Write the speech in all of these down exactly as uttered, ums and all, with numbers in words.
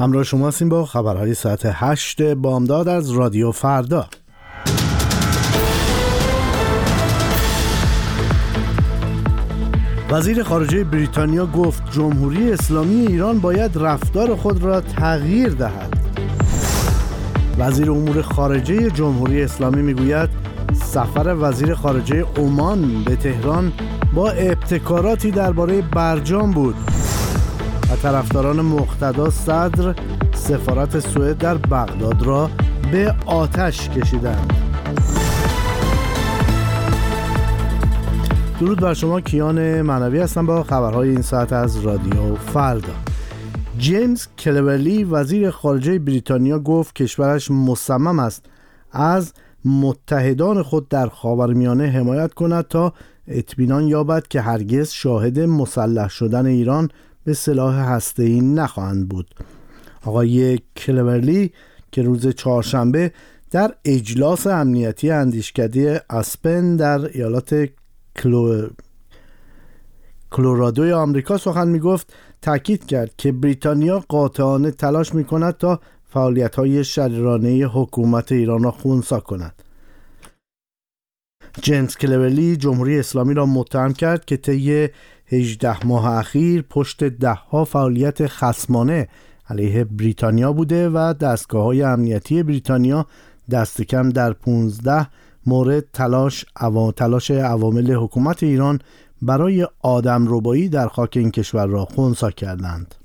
همراه شما هستیم با خبرهای ساعت هشت بامداد از رادیو فردا. وزیر خارجه بریتانیا گفت جمهوری اسلامی ایران باید رفتار خود را تغییر دهد. وزیر امور خارجه جمهوری اسلامی میگوید سفر وزیر خارجه عمان به تهران با ابتکاراتی درباره برجام بود و طرفداران مقتدا صدر سفارت سوئد در بغداد را به آتش کشیدند. درود بر شما، کیان معنوی هستم با خبرهای این ساعت از رادیو فردا. جیمز کلورلی وزیر خارجه بریتانیا گفت کشورش مصمم است از متحدان خود در خاورمیانه حمایت کند تا اطمینان یابد که هرگز شاهد مسلح شدن ایران به سلاح هسته‌ای نخواهند بود. آقای کلورلی که روز چهارشنبه در اجلاس امنیتی اندیشکده اسپن در ایالات کلو... کلرادوی آمریکا سخن می‌گفت، تاکید کرد که بریتانیا قاطعانه تلاش می‌کند تا فعالیت‌های شرورانه حکومت ایران را خنثی کند. جیمز کلورلی جمهوری اسلامی را متهم کرد که طی هجده ماه اخیر پشت ده‌ها فعالیت خصمانه علیه بریتانیا بوده و دستگاه‌های امنیتی بریتانیا دست کم در پانزده مورد تلاش عوام تلاش عوامل حکومت ایران برای آدمربایی در خاک این کشور را خنثی کردند.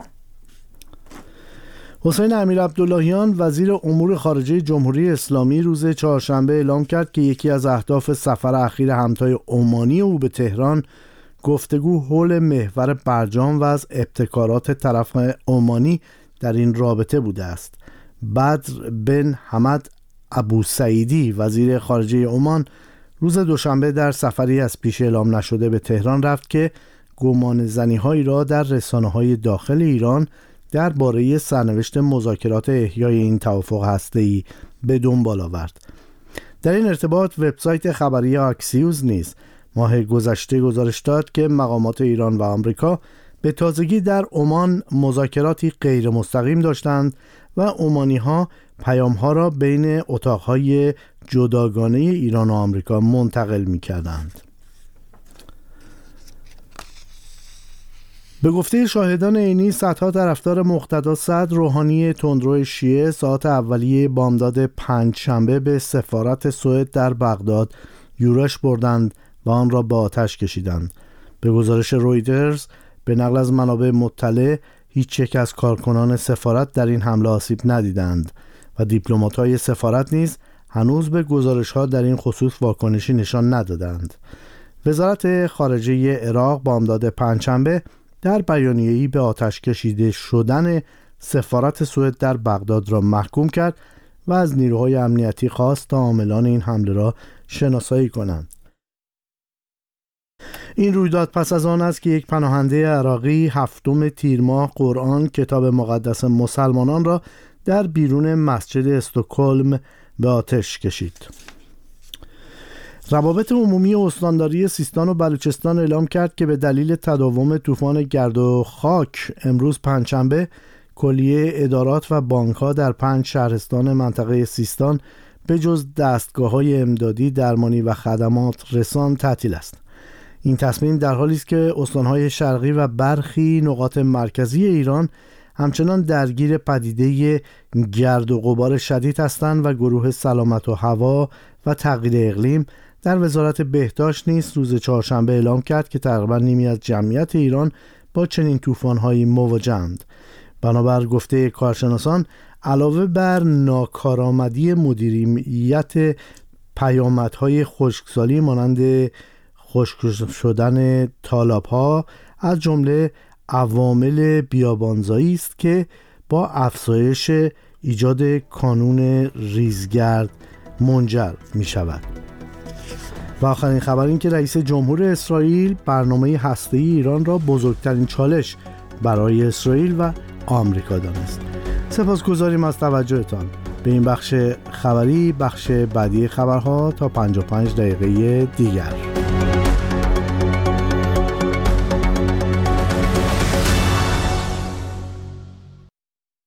حسین امیرعبداللهیان وزیر امور خارجه جمهوری اسلامی روز چهارشنبه اعلام کرد که یکی از اهداف سفر اخیر همتای عمانی او به تهران گفتگو حول محور برجام و از ابتکارات طرف عمانی در این رابطه بوده است. بدر بن حمد ابو سعیدی وزیر خارجه عمان روز دوشنبه در سفری از پیش اعلام نشده به تهران رفت که گمان زنی هایی را در رسانه های داخل ایران درباره سرنوشت مذاکرات احیای این توافق هسته‌ای به دنبال آورد. در این ارتباط وبسایت خبری آکسیوز نیز ماه گذشته گزارش داد که مقامات ایران و آمریکا به تازگی در عمان مذاکراتی غیر مستقیم داشتند و عمانی ها پیام ها را بین اتاق های جداگانه ایران و آمریکا منتقل می کردند. به گفته شاهدان عینی، صدها طرفدار مقتدا صدر روحانی تندرو شیعه ساعت اولیه بامداد پنجشنبه به سفارت سوئد در بغداد یورش بردند و آن را به آتش کشیدند. به گزارش رویترز به نقل از منابع مطلع، هیچ یک از کارکنان سفارت در این حمله آسیب ندیدند و دیپلمات‌های سفارت نیز هنوز به گزارش‌ها در این خصوص واکنشی نشان ندادند. وزارت خارجه عراق بامداد پنجشنبه در بیانیه‌ای به آتش کشیده شدن سفارت سوئد در بغداد را محکوم کرد و از نیروهای امنیتی خواست تا عاملان این حمله را شناسایی کنند. این رویداد پس از آن است که یک پناهنده عراقی هفتم تیر ماه قرآن کتاب مقدس مسلمانان را در بیرون مسجد استکهلم به آتش کشید. روابط عمومی استانداری سیستان و بلوچستان اعلام کرد که به دلیل تداوم طوفان گرد و خاک امروز پنجشنبه کلیه ادارات و بانک‌ها در پنج شهرستان منطقه سیستان به جز دستگاه‌های امدادی، درمانی و خدمات رسان تعطیل است. این تصمیم در حالی است که استان‌های شرقی و برخی نقاط مرکزی ایران همچنان درگیر پدیده گرد و غبار شدید هستند و گروه سلامت و هوا و تغییر اقلیم در وزارت بهداشت نیز روز چهارشنبه اعلام کرد که تقریبا نیمی از جمعیت ایران با چنین طوفان‌هایی مواجه‌اند. بنابر گفته کارشناسان، علاوه بر ناکارآمدی مدیریت پیامدهای خشکسالی مانند خشک شدن تالاب‌ها از جمله عوامل بیابانزایی است که با افزایش ایجاد کانون ریزگرد منجر می شود. و آخرین خبر این که رئیس جمهور اسرائیل برنامه هسته‌ای ایران را بزرگترین چالش برای اسرائیل و آمریکا دانست. سپاسگزاریم از توجهتان به این بخش خبری. بخش بعدی خبرها تا پنجاه و پنج دقیقه دیگر.